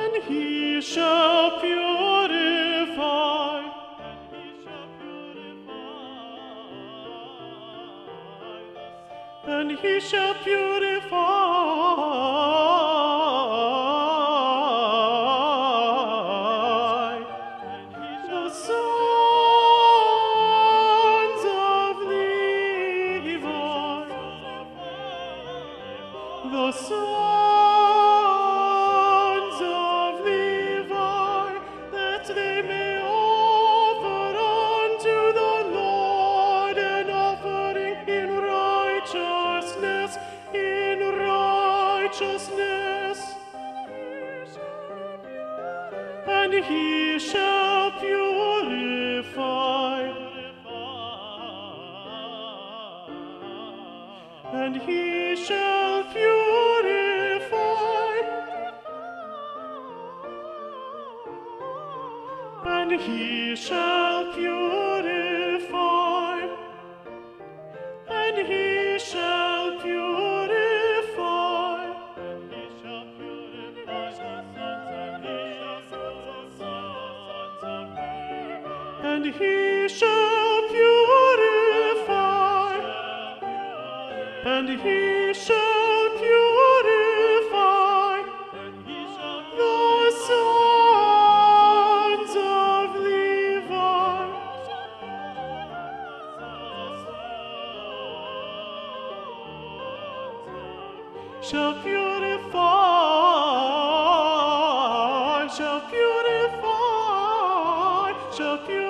and he shall purify. And he shall purify the sons of Levi, the sons of Levi, that they may offer unto the Lord an offering in righteousness, in righteousness. And he shall purify, and he shall purify, and he shall purify, and he shall purify, and he shall purify and he shall purify, and he shall purify the sons of Levi. Shall purify, shall purify, shall purify.